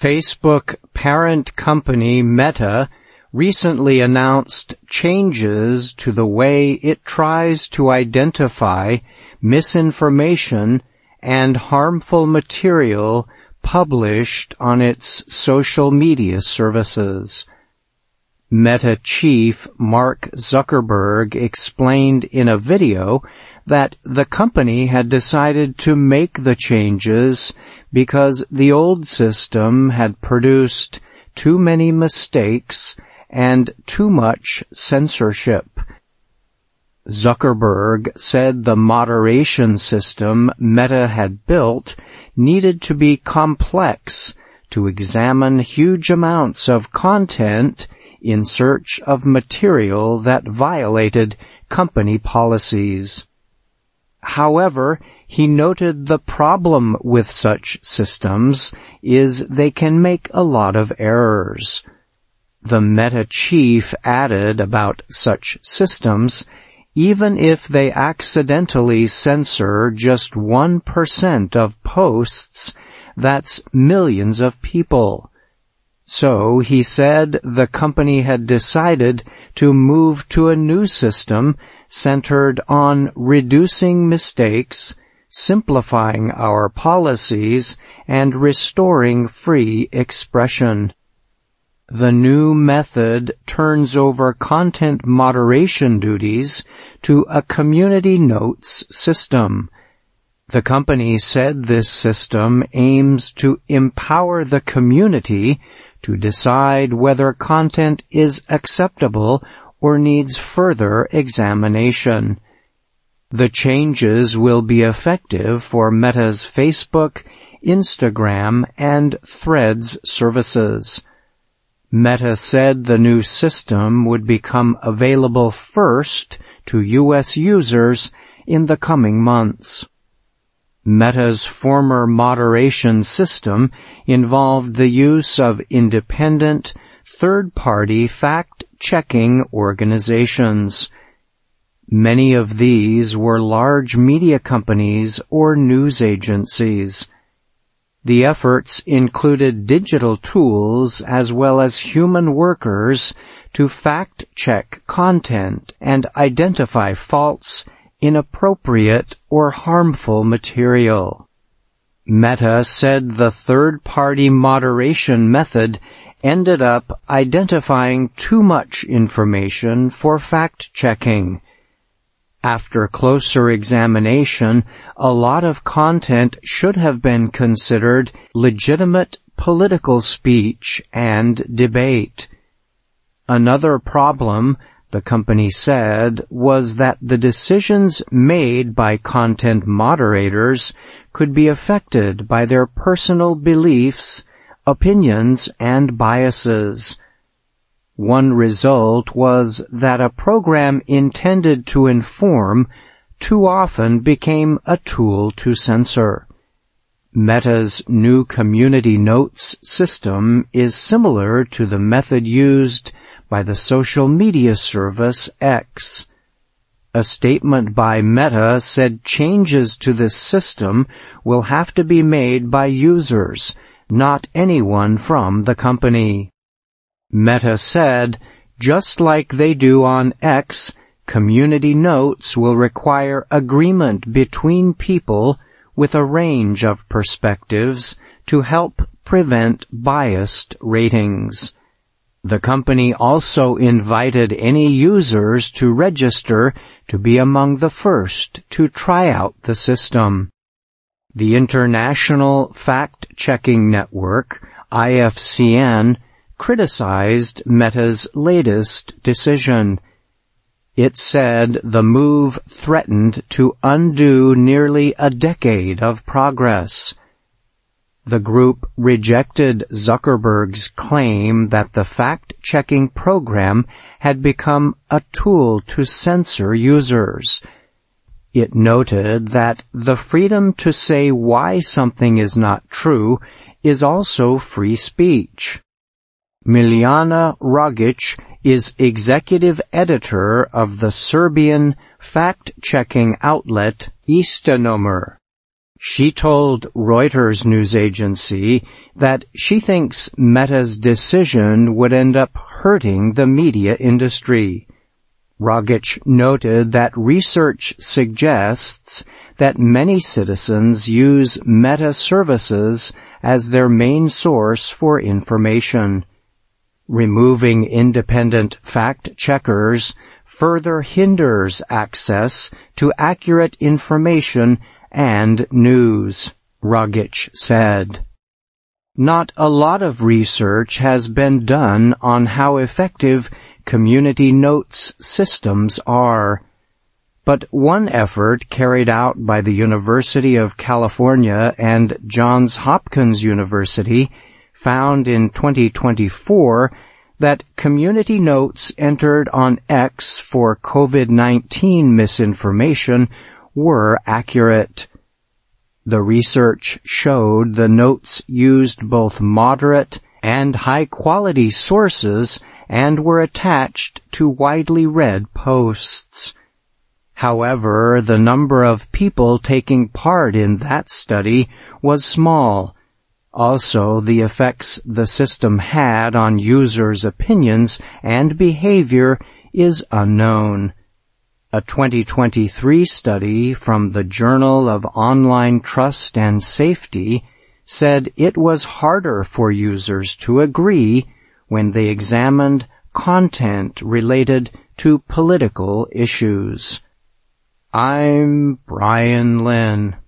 Facebook parent company Meta recently announced changes to the way it tries to identify misinformation and harmful material published on its social media services. Meta chief Mark Zuckerberg explained in a video that the company had decided to make the changes because the old system had produced too many mistakes and too much censorship. Zuckerberg said the moderation system Meta had built needed to be complex to examine huge amounts of content in search of material that violated company policies. However, he noted the problem with such systems is they can make a lot of errors. The Meta chief added about such systems, even if they accidentally censor just 1% of posts, that's millions of people. So, he said the company had decided to move to a new system centered on reducing mistakes, simplifying our policies, and restoring free expression. The new method turns over content moderation duties to a community notes system. The company said this system aims to empower the community to decide whether content is acceptable or needs further examination. The changes will be effective for Meta's Facebook, Instagram, and Threads services. Meta said the new system would become available first to U.S. users in the coming months. Meta's former moderation system involved the use of independent, third-party fact-checking organizations. Many of these were large media companies or news agencies. The efforts included digital tools as well as human workers to fact-check content and identify false, inappropriate, or harmful material. Meta said the third-party moderation method ended up identifying too much information for fact-checking. After closer examination, a lot of content should have been considered legitimate political speech and debate. Another problem, the company said, was that the decisions made by content moderators could be affected by their personal beliefs, opinions, and biases. One result was that a program intended to inform too often became a tool to censor. Meta's new community notes system is similar to the method used by the social media service X. A statement by Meta said changes to this system will have to be made by users, not anyone from the company. Meta said, just like they do on X, community notes will require agreement between people with a range of perspectives to help prevent biased ratings. The company also invited any users to register to be among the first to try out the system. The International Fact-Checking Network, IFCN, criticized Meta's latest decision. It said the move threatened to undo nearly a decade of progress. The group rejected Zuckerberg's claim that the fact-checking program had become a tool to censor users. It noted that the freedom to say why something is not true is also free speech. Miljana Rogic is executive editor of the Serbian fact-checking outlet Istinomer. She told Reuters news agency that she thinks Meta's decision would end up hurting the media industry. Rogic noted that research suggests that many citizens use Meta services as their main source for information. Removing independent fact-checkers further hinders access to accurate information and news, Rogic said. Not a lot of research has been done on how effective community notes systems are, but one effort carried out by the University of California and Johns Hopkins University found in 2024 that community notes entered on X for COVID-19 misinformation were accurate. The research showed the notes used both moderate and high-quality sources and were attached to widely read posts. However, the number of people taking part in that study was small. Also, the effects the system had on users' opinions and behavior is unknown. A 2023 study from the Journal of Online Trust and Safety said it was harder for users to agree when they examined content related to political issues. I'm Brian Lynn.